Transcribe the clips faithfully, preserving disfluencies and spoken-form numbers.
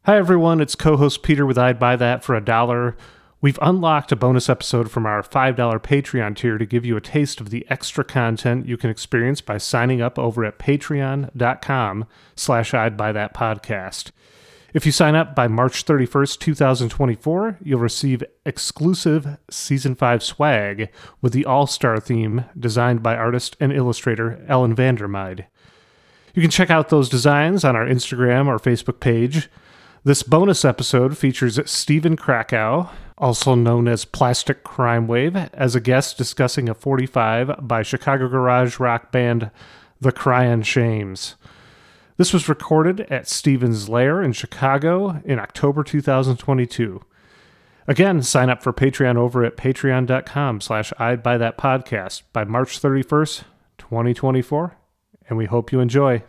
Hi everyone, it's co-host Peter with I'd Buy That for a Dollar. We've unlocked a bonus episode from our five dollar Patreon tier to give you a taste of the extra content you can experience by signing up over at patreon.com slash I'd Buy That podcast. If you sign up by March thirty-first, twenty twenty-four, you'll receive exclusive Season five swag with the All-Star theme designed by artist and illustrator Ellen Vandermeide. You can check out those designs on our Instagram or Facebook page. This bonus episode features Stephen Krakow, also known as Plastic Crime Wave, as a guest discussing a forty-five by Chicago garage rock band The Cryan' Shames. This was recorded at Stephen's Lair in Chicago in October two thousand twenty-two. Again, sign up for Patreon over at patreon.com slash I'd Buy That podcast by March thirty-first, twenty twenty-four, and we hope you enjoy.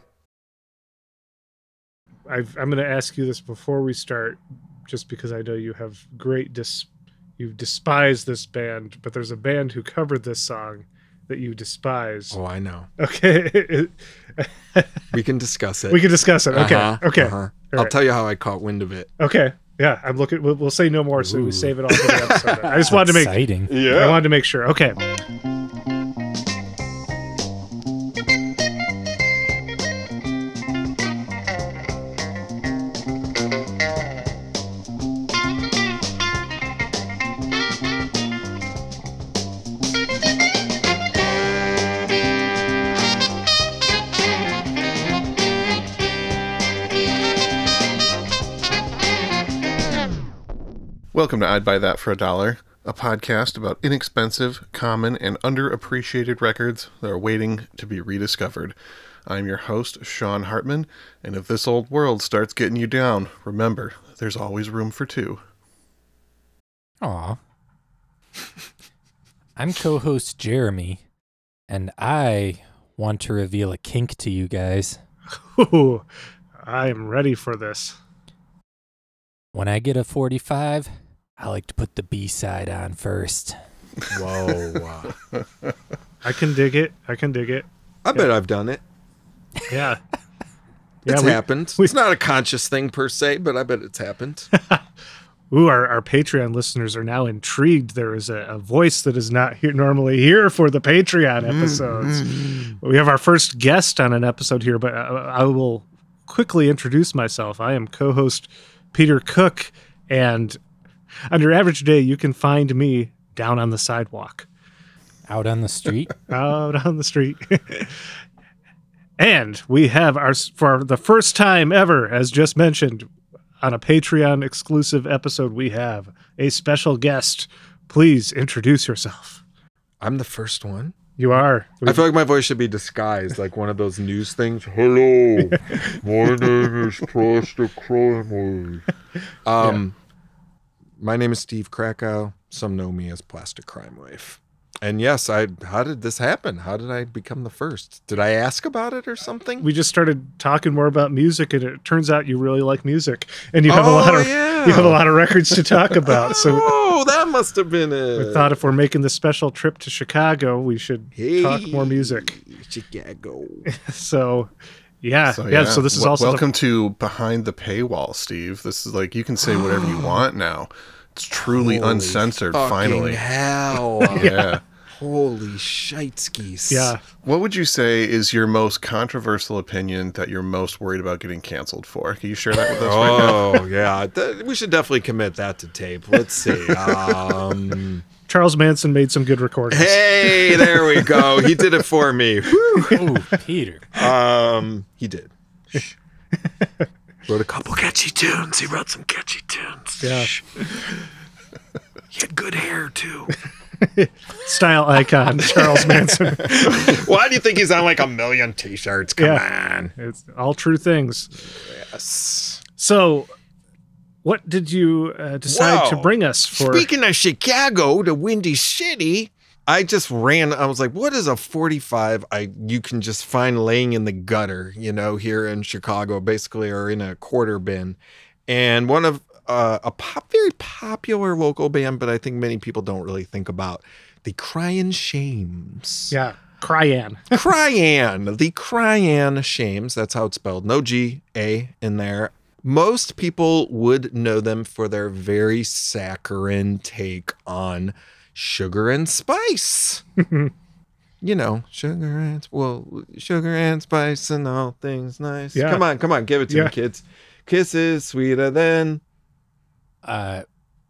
I've, I'm going to ask you this before we start, just because I know you have great dis, you despise this band, but there's a band who covered this song that you despise. Oh, I know. Okay. We can discuss it. We can discuss it. Okay. Uh-huh, okay. Uh-huh. I'll right. tell you how I caught wind of it. Okay. Yeah. I'm looking. We'll, we'll say no more, so Ooh. we save it all for the episode. I just wanted to make. Exciting. Yeah. I wanted to make sure. Okay. Welcome to I'd Buy That for a Dollar, a podcast about inexpensive, common, and underappreciated records that are waiting to be rediscovered. I'm your host, Sean Hartman, and if this old world starts getting you down, remember, there's always room for two. Aw. I'm co-host Jeremy, and I want to reveal a kink to you guys. Ooh, I am ready for this. When I get a forty-five, I like to put the B-side on first. Whoa. I can dig it. I can dig it. I bet I've done it. Yeah. It's we- happened. we- It's not a conscious thing per se, but I bet it's happened. Ooh, our, our Patreon listeners are now intrigued. There is a, a voice that is not here normally here for the Patreon episodes. We have our first guest on an episode here, but I, I will quickly introduce myself. I am co-host Peter Cook, and on your average day, you can find me down on the sidewalk, Out on the street? out on the street. And we have our, for the first time ever, as just mentioned, on a Patreon exclusive episode, we have a special guest. Please introduce yourself. I'm the first one. You are. I feel like my voice should be disguised, like one of those news things. Hello, my name is Plastic Crime Wave. Um, my name is Steve Krakow. Some know me as Plastic Crime Wave. And yes, I. How did this happen? How did I become the first? Did I ask about it or something? We just started talking more about music, and it turns out you really like music, and you have Oh, a lot of yeah. you have a lot of records to talk about. So Oh, that must have been it. we thought if we're making this special trip to Chicago, we should Hey, talk more music. Chicago. So, yeah, yeah, So this is Wel- also the- welcome to Behind the Paywall, Steve. This is like you can say whatever you want now. It's truly Holy uncensored. fucking Finally, hell. yeah. Holy shiteskis. yeah. What would you say is your most controversial opinion that you're most worried about getting canceled for? Can you share that with us right now? Oh, yeah. Th- we should definitely commit that to tape. Let's see. Um, Charles Manson made some good recordings. hey, there we go. He did it for me. Whew. Oh, Peter. Um, he did. Shh. Wrote a couple catchy tunes. He wrote some catchy tunes. Yeah. Shh. He had good hair, too. Style icon Charles Manson. Why do you think he's on like a million t-shirts? Come on. It's all true things. Yes. So, what did you uh, decide Wow. to bring us for? Speaking of Chicago, the Windy City, I just ran. I was like, what is a forty-five I you can just find laying in the gutter, you know, here in Chicago, basically, or in a quarter bin. And one of uh, a pop, very popular local band, but I think many people don't really think about, the Cryan' Shames. Yeah, Cryan. Cryan, the Cryan' Shames. That's how it's spelled. No G, A in there. Most people would know them for their very saccharine take on Sugar and Spice. You know, sugar and well, sugar and spice and all things nice. Yeah. Come on, come on, give it to Yeah. me, kids. Kisses sweeter than Uh,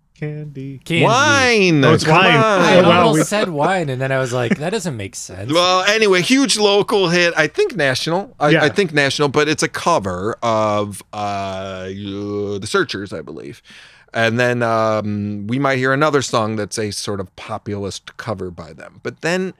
Candy. candy. wine. Oh, it's Come wine. on. I Oh, wow, almost we- said wine, and then I was like, that doesn't make sense. Well, anyway, huge local hit. I think national. I, Yeah. I think national, but it's a cover of uh, uh, The Searchers, I believe. And then um, we might hear another song that's a sort of populist cover by them. But then,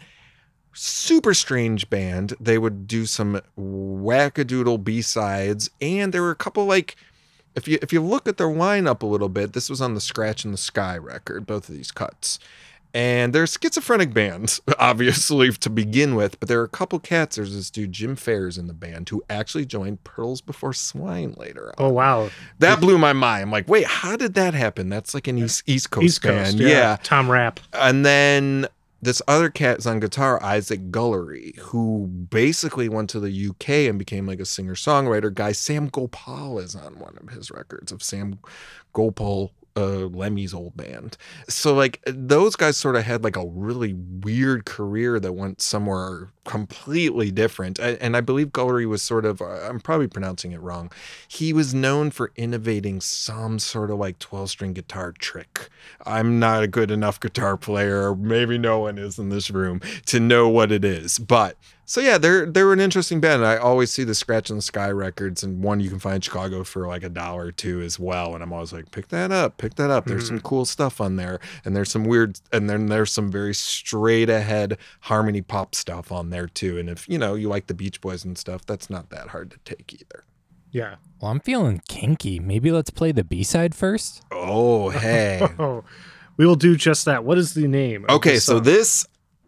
super strange band. They would do some wackadoodle B-sides, and there were a couple like. If you if you look at their lineup a little bit, this was on the Scratch in the Sky record, both of these cuts. And they're schizophrenic bands, obviously, to begin with, but there are a couple cats. There's this dude, Jim Fairs, in the band who actually joined Pearls Before Swine later on. Oh, wow. That blew my mind. I'm like, wait, how did that happen? That's like an East, East Coast East Coast. band. Yeah. yeah. Tom Rapp. And then this other cat is on guitar, Isaac Gullery, who basically went to the U K and became like a singer-songwriter guy. Sam Gopal is on one of his records of Sam Gopal, uh, Lemmy's old band. So like those guys sort of had like a really weird career that went somewhere completely different. And, and I believe Gullery was sort of, I'm probably pronouncing it wrong. He was known for innovating some sort of like twelve string guitar trick. I'm not a good enough guitar player, or maybe no one is in this room, to know what it is. But so yeah, they're they're an interesting band. I always see the Scratch in the Sky records, and one you can find in Chicago for like a dollar or two as well. And I'm always like, pick that up, pick that up. There's some cool stuff on there, and there's some weird, and then there's some very straight ahead harmony pop stuff on there too. And if you know you like the Beach Boys and stuff, that's not that hard to take either. Yeah. Well, I'm feeling kinky. Maybe let's play the B-side first? Oh hey, Oh, we will do just that. What is the name? of okay. this So song? this.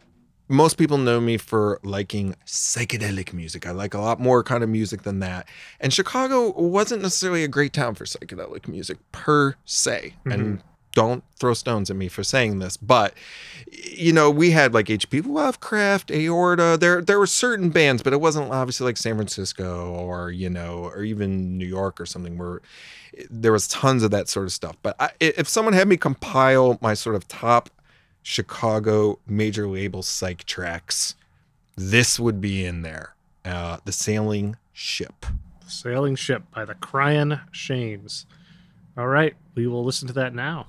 Most people know me for liking psychedelic music. I like a lot more kind of music than that. And Chicago wasn't necessarily a great town for psychedelic music per se. Mm-hmm. And don't throw stones at me for saying this, but you know, we had like H P Lovecraft, Aorta. There there were certain bands, but it wasn't obviously like San Francisco or, you know, or even New York or something where there was tons of that sort of stuff. But I, if someone had me compile my sort of top Chicago major label psych tracks, this would be in there. Uh, The Sailing Ship. Sailing Ship by the Cryan Shames. All right, we will listen to that now.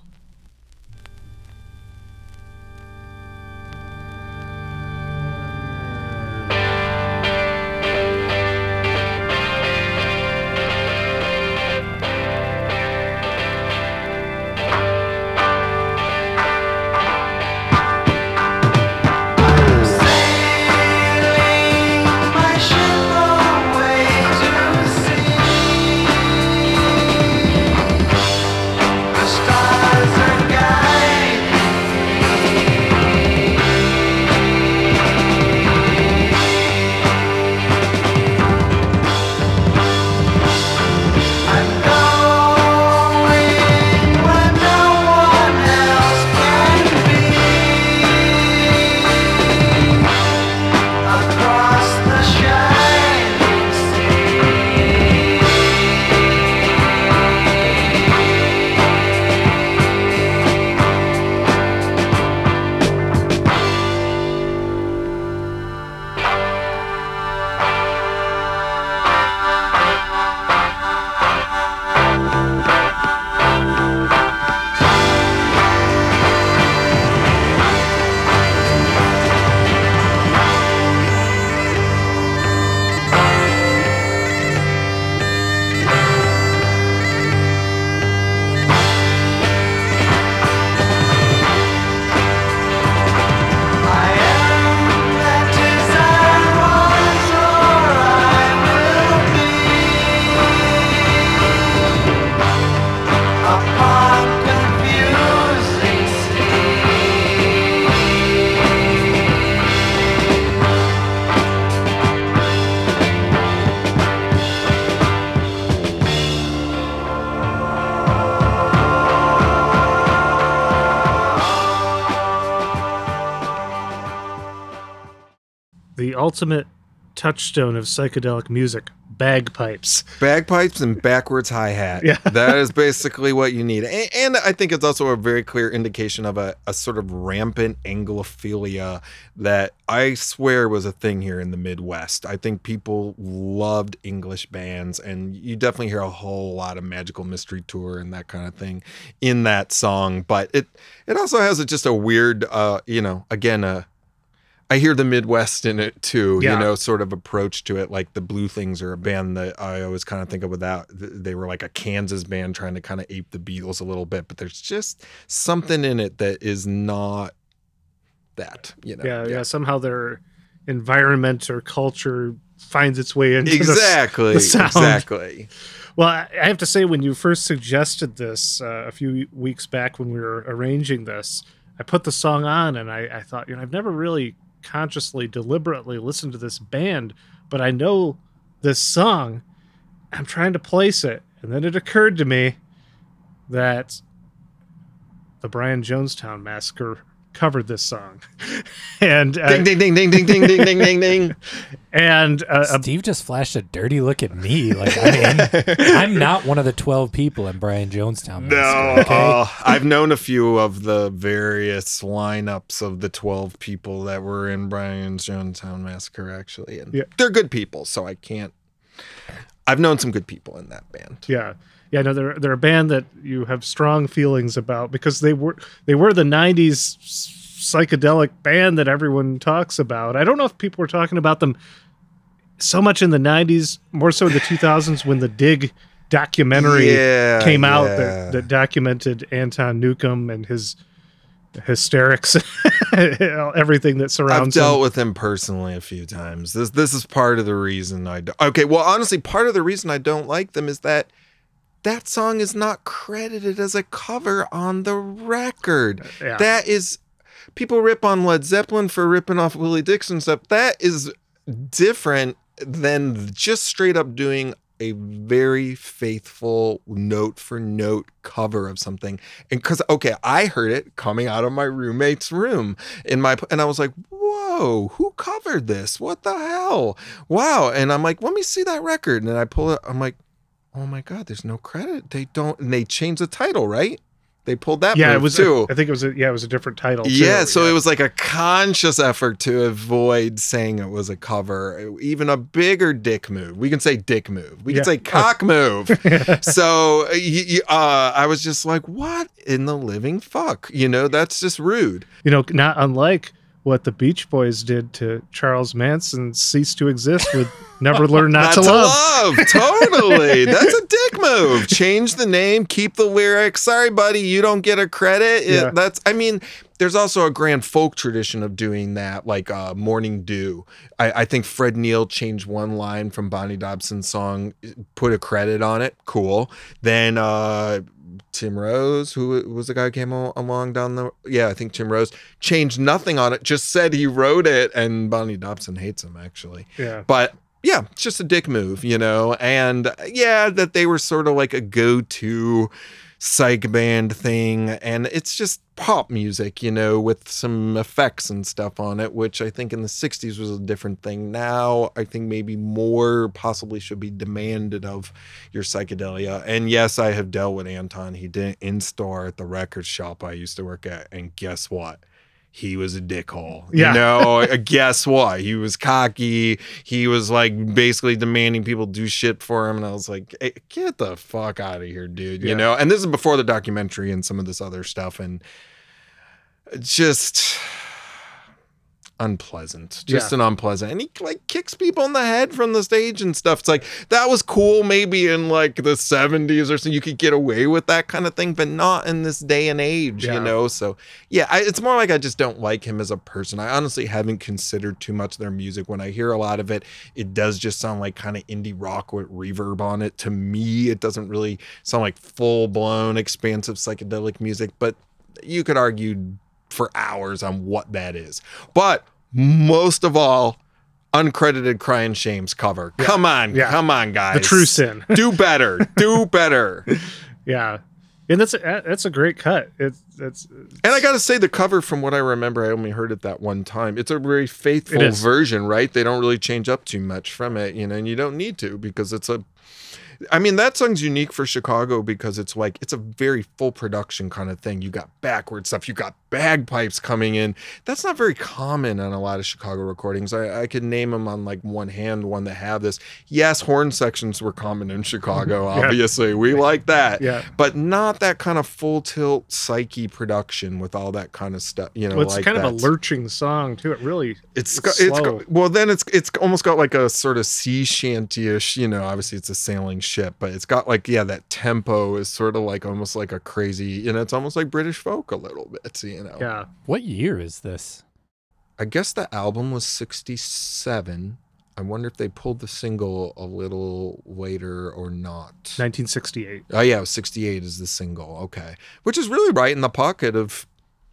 The ultimate touchstone of psychedelic music, bagpipes. Bagpipes and backwards hi-hat. Yeah. That is basically what you need. And, and I think it's also a very clear indication of a, a sort of rampant Anglophilia that I swear was a thing here in the Midwest. I think people loved English bands, and you definitely hear a whole lot of Magical Mystery Tour and that kind of thing in that song. But it, it also has a, just a weird, uh, you know, again, a I hear the Midwest in it too, Yeah. you know, sort of approach to it. Like the Blue Things are a band that I always kind of think of without. They were like a Kansas band trying to kind of ape the Beatles a little bit, but there's just something in it that is not that, you know. Yeah, yeah. Somehow their environment or culture finds its way into exactly, the, the sound. Exactly. Well, I I have to say, when you first suggested this uh, a few weeks back when we were arranging this, I put the song on and I, I thought, you know, I've never really consciously, deliberately listened to this band, but I know this song. I'm trying to place it. And then it occurred to me that the Brian Jonestown Massacre covered this song. and uh, ding, ding, ding, ding, ding, ding, ding, ding, ding, ding. And uh, Steve just flashed a dirty look at me. Like, I mean, I'm not one of the twelve people in Brian Jonestown. No, Massacre, okay? uh, I've known a few of the various lineups of the twelve people that were in Brian's Jonestown Massacre, actually. And Yeah. they're good people, so I can't. I've known some good people in that band. yeah. Yeah, no, they're they're a band that you have strong feelings about because they were they were the nineties psychedelic band that everyone talks about. I don't know if people were talking about them so much in the nineties, more so in the two thousands when the Dig documentary Yeah, came out yeah. that, that documented Anton Newcomb and his hysterics, everything that I've surrounds dealt him. with him personally a few times. This this is part of the reason I do. Okay, well, honestly, part of the reason I don't like them is that that song is not credited as a cover on the record. Yeah. That is, people rip on Led Zeppelin for ripping off Willie Dixon stuff. That is different than just straight up doing a very faithful note for note cover of something. And because, okay, I heard it coming out of my roommate's room in my, and I was like, whoa, who covered this? What the hell? Wow. And I'm like, let me see that record. And I pull it, I'm like, oh my God, there's no credit. They don't, and they changed the title, right? They pulled that Yeah, move it was. too. I think it was. A, yeah, it was a different title. too. Yeah, so yeah. it was like a conscious effort to avoid saying it was a cover, even a bigger dick move. We can say dick move. We Yeah. can say cock move. So uh, y- y- uh, I was just like, what in the living fuck? You know, that's just rude. You know, not unlike what the Beach Boys did to Charles Manson, Cease to Exist with Never Learn Not, to, Love. love. Totally. That's a dick move. Change the name, keep the lyrics. Sorry, buddy, you don't get a credit. It- Yeah. That's, I mean, there's also a grand folk tradition of doing that, like uh, Morning Dew. I, I think Fred Neil changed one line from Bonnie Dobson's song, put a credit on it. Cool. Then uh, Tim Rose, who was the guy who came al- along down the, yeah, I think Tim Rose changed nothing on it, just said he wrote it, and Bonnie Dobson hates him, actually. Yeah. But yeah, it's just a dick move, you know? And yeah, that they were sort of like a go-to psych band thing. And it's just pop music, you know, with some effects and stuff on it, which I think in the sixties was a different thing. Now, I think maybe more possibly should be demanded of your psychedelia. And yes, I have dealt with Anton. He did in-store at the record shop I used to work at. And guess what? He was a dickhole. Yeah. You know, guess what? He was cocky. He was like basically demanding people do shit for him. And I was like, hey, get the fuck out of here, dude. You Yeah. know, and this is before the documentary and some of this other stuff. And just unpleasant, just Yeah. an unpleasant. And he like kicks people in the head from the stage and stuff. It's like, that was cool maybe in like the seventies or so, you could get away with that kind of thing, but not in this day and age, Yeah. you know? So yeah, I, it's more like I just don't like him as a person. I honestly haven't considered too much of their music. When I hear a lot of it, it does just sound like kind of indie rock with reverb on it. To me, it doesn't really sound like full blown expansive psychedelic music, but you could argue for hours on what that is. But most of all, uncredited Crying Shames cover. Come on, Yeah. come on, guys. The true sin. Do better. Do better. Yeah. And that's a, that's a great cut. It's it's, it's And I got to say, the cover, from what I remember, I only heard it that one time. It's a very faithful It is. version, right? They don't really change up too much from it, you know, and you don't need to, because it's a, I mean, that song's unique for Chicago because it's like, it's a very full production kind of thing. You got backward stuff, you got bagpipes coming in. That's not very common on a lot of Chicago recordings. I, I could name them on like one hand, one that have this. Yes, horn sections were common in Chicago, Yeah. obviously. We like that. Yeah. But not that kind of full tilt psyche production with all that kind of stuff, you know, well, it's like kind of a that. lurching song too. It really It's it's got, it's slow. got, well, then it's it's almost got like a sort of sea shanty-ish, you know, obviously it's a sailing ship, but it's got like, yeah, that tempo is sort of like almost like a crazy, you know, it's almost like British folk a little bit, you know. yeah. What year is this? I guess the album was sixty-seven. I wonder if they pulled the single a little later or not. nineteen sixty-eight. Oh yeah, sixty-eight is the single. Okay. Which is really right in the pocket of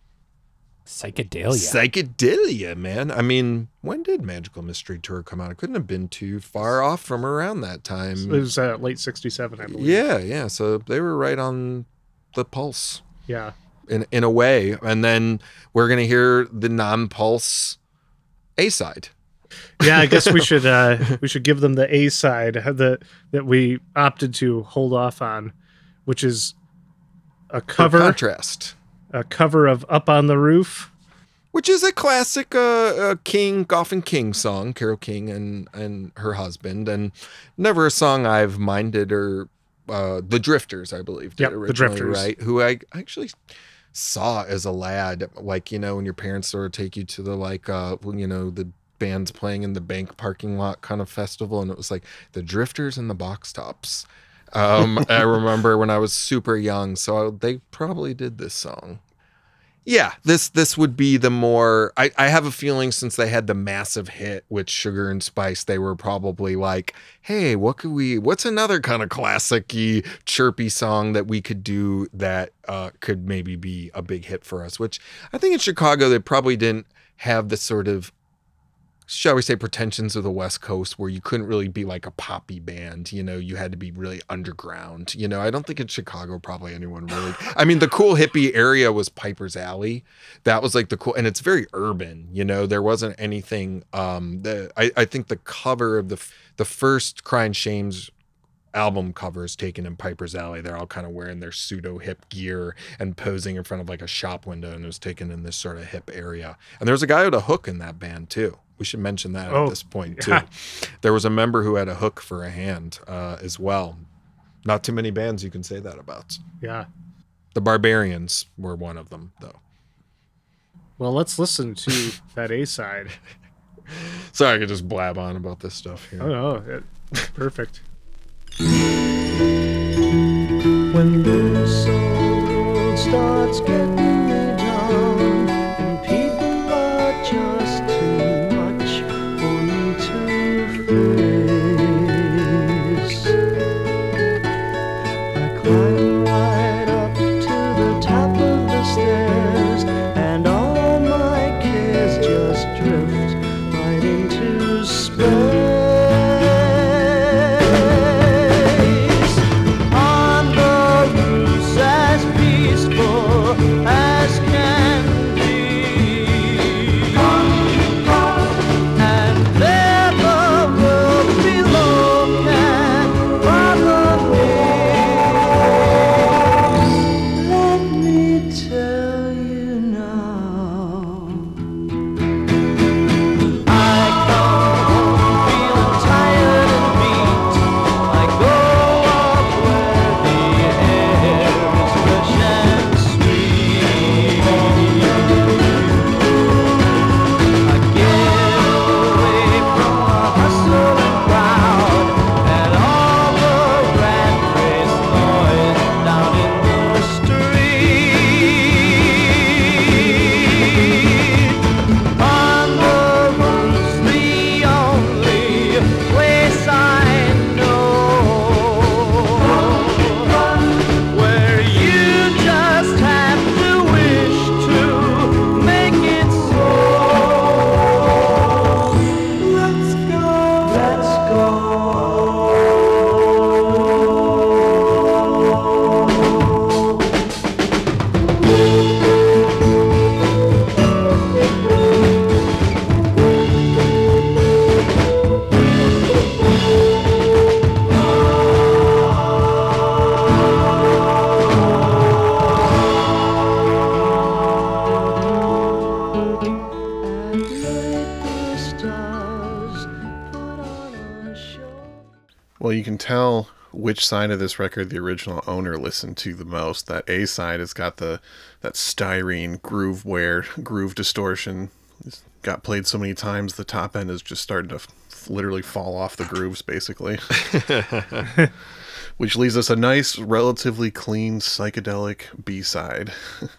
Psychedelia. psychedelia, man. I mean, when did Magical Mystery Tour come out? It couldn't have been too far off from around that time. It was uh, late sixty-seven, I believe. Yeah, yeah. So they were right on the pulse Yeah. in in a way. And then we're gonna hear the non-pulse A side. Yeah, I guess we should uh, we should give them the A side that that we opted to hold off on, which is a For cover contrast. a cover of Up on the Roof. Which is a classic uh, uh, King, Goffin King song, Carole King and, and her husband, and never a song I've minded, or uh, The Drifters, I believe, did Yep, The originally, Drifters. right? Who I actually saw as a lad, like, you know, when your parents sort of take you to the, like, uh, you know, the bands playing in the bank parking lot kind of festival, and it was like The Drifters and the Box Tops. Um, I remember when I was super young, so they probably did this song. Yeah, this this would be the more, I, I have a feeling, since they had the massive hit with Sugar and Spice, they were probably like, hey, what could we, what's another kind of classic-y, chirpy song that we could do that uh, could maybe be a big hit for us? Which I think in Chicago, they probably didn't have the sort of, shall we say, pretensions of the West Coast, where you couldn't really be like a poppy band, you know, you had to be really underground, you know. I don't think in Chicago probably anyone really, I mean, the cool hippie area was Piper's Alley. That was like the cool, and it's very urban, you know, there wasn't anything, um, the, I, I think the cover of the, the first Crying Shames album covers taken in Piper's Alley, they're all kind of wearing their pseudo hip gear and posing in front of like a shop window, and it was taken in this sort of hip area. And there was a guy with a hook in that band too. We should mention that Oh, at this point too. yeah. There was a member who had a hook for a hand uh, as well. Not too many bands you can say that about. Yeah. The Barbarians were one of them, though. Well, let's listen to that A side. Sorry, I could just blab on about this stuff here. Oh no, it, perfect. When this old world starts getting me down, and people are just too much for me to face, I climb right up to the top of the stairs, and all my cares just drift right into space. On the roofs as peaceful as can tell which side of this record the original owner listened to the most. That A side has got the that styrene groove wear, groove distortion. It's got played so many times, the top end is just starting to f- literally fall off the grooves, basically. Which leaves us a nice, relatively clean psychedelic B side.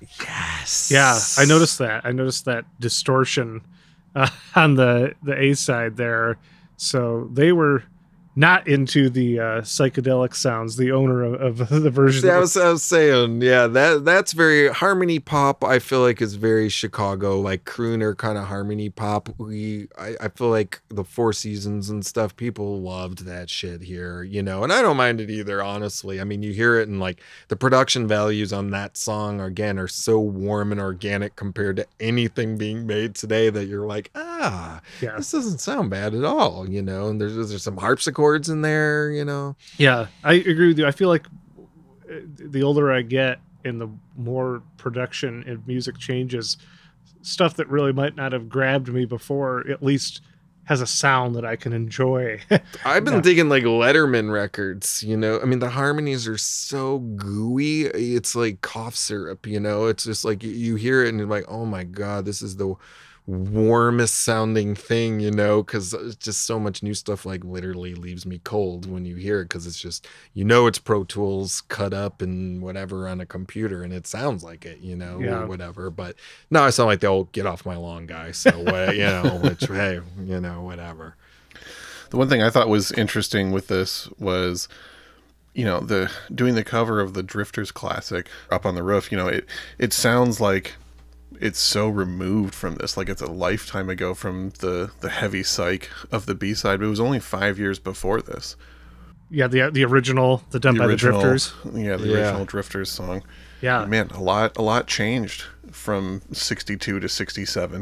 Yes. Yeah, I noticed that. I noticed that distortion uh, on the the A side there. So they were not into the uh, psychedelic sounds. The owner of, of the version. See, I was, I was saying, yeah, that that's very harmony pop. I feel like is very Chicago, like crooner kind of harmony pop. We, I, I feel like the Four Seasons and stuff. People loved that shit here, you know, and I don't mind it either. Honestly, I mean, you hear it and like the production values on that song again are so warm and organic compared to anything being made today that you're like, ah, Yeah. this doesn't sound bad at all, you know. And there's there's some harpsichords in there, you know. Yeah, I agree with you. I feel like the older I get and the more production and music changes, stuff that really might not have grabbed me before at least has a sound that I can enjoy. I've been Yeah. thinking like Letterman records, you know. I mean, the harmonies are so gooey. It's like cough syrup, you know. It's just like you- you hear it and you're like, oh my God, this is the warmest sounding thing, you know, because it's just so much new stuff like literally leaves me cold when you hear it because it's just, you know, it's Pro Tools cut up and whatever on a computer and it sounds like it, you know, Yeah. or whatever. But no, I sound like the old get off my lawn guy. So, uh, you know, which, hey, you know, whatever. The one thing I thought was interesting with this was, you know, the doing the cover of the Drifters classic Up on the Roof. You know, it it sounds like it's so removed from this, like it's a lifetime ago from the the heavy psych of the B side. But it was only five years before this. Yeah, the the original, the done by the Drifters. Yeah, the Yeah. original Drifters song. Yeah, Man, a lot a lot changed from sixty-two to sixty-seven.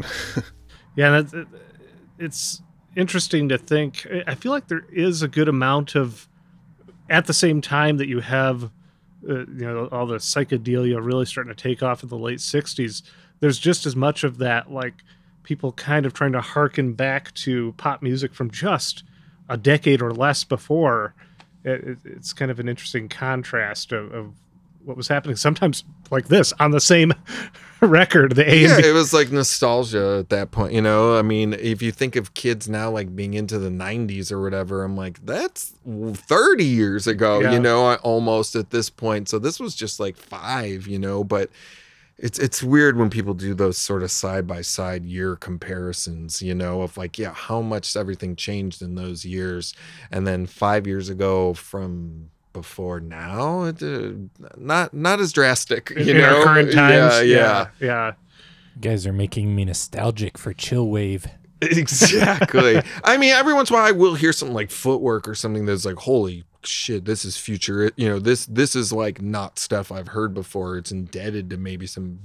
yeah, that's, it, it's interesting to think. I feel like there is a good amount of, at the same time that you have, uh, you know, all the psychedelia really starting to take off in the late sixties. There's just as much of that, like people kind of trying to harken back to pop music from just a decade or less before. It, it, it's kind of an interesting contrast of, of what was happening. Sometimes like this on the same record, the A Yeah, and B. it was like nostalgia at that point, you know. I mean, if you think of kids now like being into the nineties or whatever, I'm like, that's thirty years ago, Yeah. you know, I- almost at this point. So this was just like five, you know, but it's it's weird when people do those sort of side by side year comparisons, you know, of like, yeah, how much everything changed in those years, and then five years ago from before now, it, uh, not not as drastic, you in know. our current times. Yeah, yeah. yeah. You guys are making me nostalgic for Chillwave. Exactly. I mean, every once in a while I will hear something like Footwork or something that's like, holy shit, this is future. You know, this this is like not stuff I've heard before. It's indebted to maybe some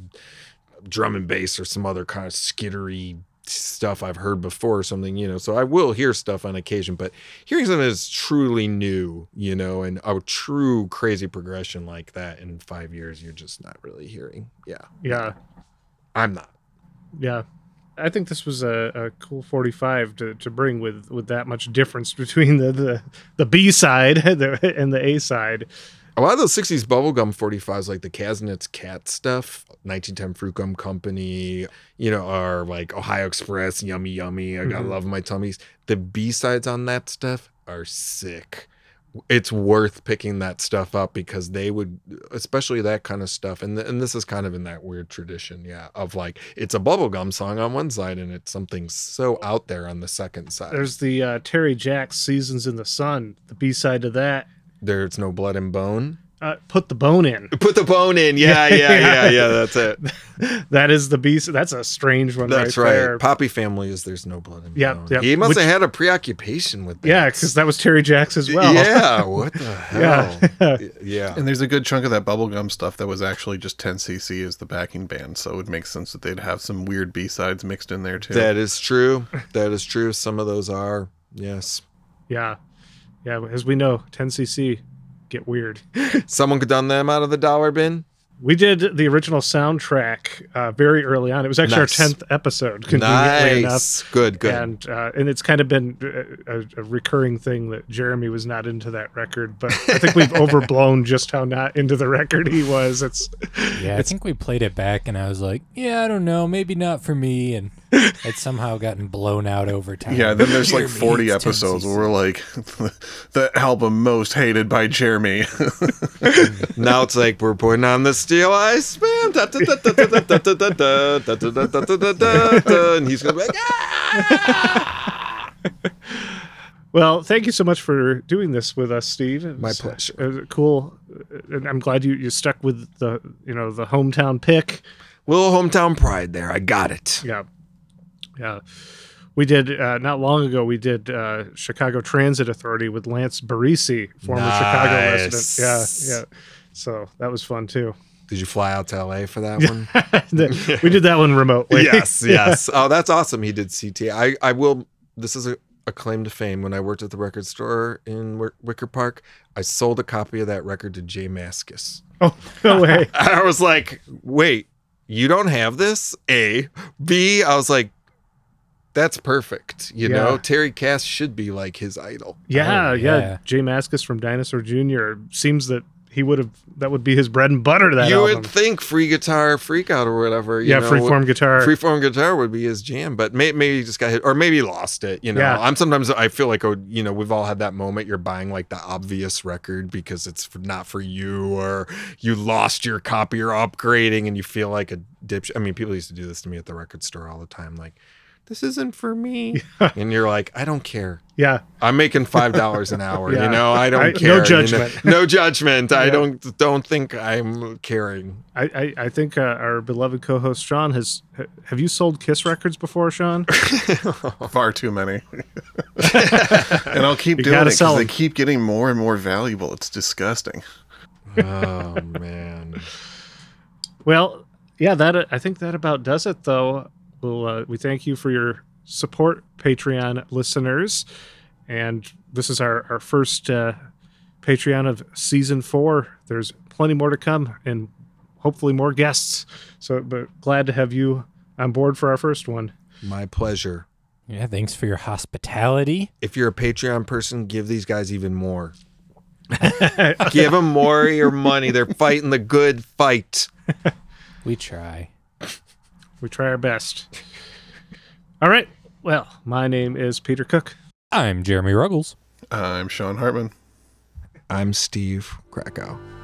drum and bass or some other kind of skittery stuff I've heard before or something, you know. So I will hear stuff on occasion, but hearing something that's truly new, you know, and a true crazy progression like that in five years, you're just not really hearing. Yeah. Yeah. I'm not. Yeah. I think this was a, a cool forty-five to, to bring with, with that much difference between the, the, the B side and the, and the A side. A lot of those sixties bubblegum forty-fives, like the Kaznet's Cat stuff, nineteen ten Fruit Gum Company, you know, are like Ohio Express, Yummy Yummy, I gotta Mhm. love my tummies. The B-sides on that stuff are sick. It's worth picking that stuff up because they would, especially that kind of stuff. And, th- and this is kind of in that weird tradition, yeah, of like, it's a bubblegum song on one side and it's something so out there on the second side. There's the uh, Terry Jacks Seasons in the Sun, the B side to that. There's no blood and bone. Uh, Put the Bone In. Put the bone in. Yeah, yeah, yeah, yeah. yeah that's it. That is the B side. That's a strange one. That's right. right. There. Poppy Family is There's No Blood and Yep, Bone. yep. He must Which- have had a preoccupation with that. Yeah, because that was Terry Jacks as well. Yeah, what the hell? Yeah. Yeah. And there's a good chunk of that bubblegum stuff that was actually just ten C C as the backing band, so it would make sense that they'd have some weird B-sides mixed in there too. That is true. That is true. Some of those are. Yes. Yeah. Yeah. As we know, ten C C get weird. Someone could done them out of the dollar bin. We did the original soundtrack uh, very early on. It was actually Nice. our tenth episode, conveniently enough. Nice. Good, good. And uh, and it's kind of been a, a recurring thing that Jeremy was not into that record, but I think we've overblown just how not into the record he was. It's Yeah, I think we played it back, and I was like, yeah, I don't know, maybe not for me, and it's somehow gotten blown out over time. Yeah, then there's like Jeremy forty hates episodes Tennessee where we're like, the album most hated by Jeremy. Now it's like we're putting on the steel ice, man. Da, da, da, da, da, da, da, da, da, da, da, da, da, da, da, da, and he's gonna be like, ah! Well, thank you so much for doing this with us, Steve. It My was, pleasure. uh, It was cool, and I'm glad you, you stuck with the you know the hometown pick. Little hometown pride there. I got it. Yeah, yeah. We did uh, not long ago. We did uh, Chicago Transit Authority with Lance Barisi, former Chicago Nice. resident. Yeah, yeah. So that was fun too. Did you fly out to L A for that one? We did that one remotely. Yes, yes. Oh, that's awesome. He did C T. I, I will. This is a, a claim to fame. When I worked at the record store in Wick- Wicker Park, I sold a copy of that record to Jay Mascis. Oh no way. I was like, wait, you don't have this? A. B, I was like, that's perfect. You Yeah. know, Terry Cass should be like his idol. Yeah, Oh, yeah, yeah. Jay Mascis from Dinosaur Junior Seems that he would have. That would be his bread and butter. That you album. would think Free Guitar Freak Out or whatever. You yeah, know, freeform guitar. Freeform guitar would be his jam, but may, maybe he just got hit, or maybe he lost it. You know, Yeah. I'm sometimes I feel like oh, you know, we've all had that moment. You're buying like the obvious record because it's for, not for you, or you lost your copy or upgrading, and you feel like a dipshit. I mean, people used to do this to me at the record store all the time, like. This isn't for me, and you're like, I don't care. yeah, I'm making five dollars an hour. Yeah. You know, I don't I- no care. you know? judgment. No judgment. I Yeah. don't don't think I'm caring. I, I, I think uh, our beloved co-host Sean has. ha- Have you sold Kiss records before, Sean? Far too many. And I'll keep You doing it gotta because sell they 'em. keep getting more and more valuable. It's disgusting. Oh man. Well, yeah, that uh, I think that about does it, though. We'll, uh, we thank you for your support, Patreon listeners. And this is our, our first uh, Patreon of season four. There's plenty more to come and hopefully more guests. So, but glad to have you on board for our first one. My pleasure. Yeah, thanks for your hospitality. If you're a Patreon person, give these guys even more. Give them more of your money. They're fighting the good fight. We try. We try our best. All right. Well, my name is Peter Cook. I'm Jeremy Ruggles. I'm Sean Hartman. I'm Steve Krakow.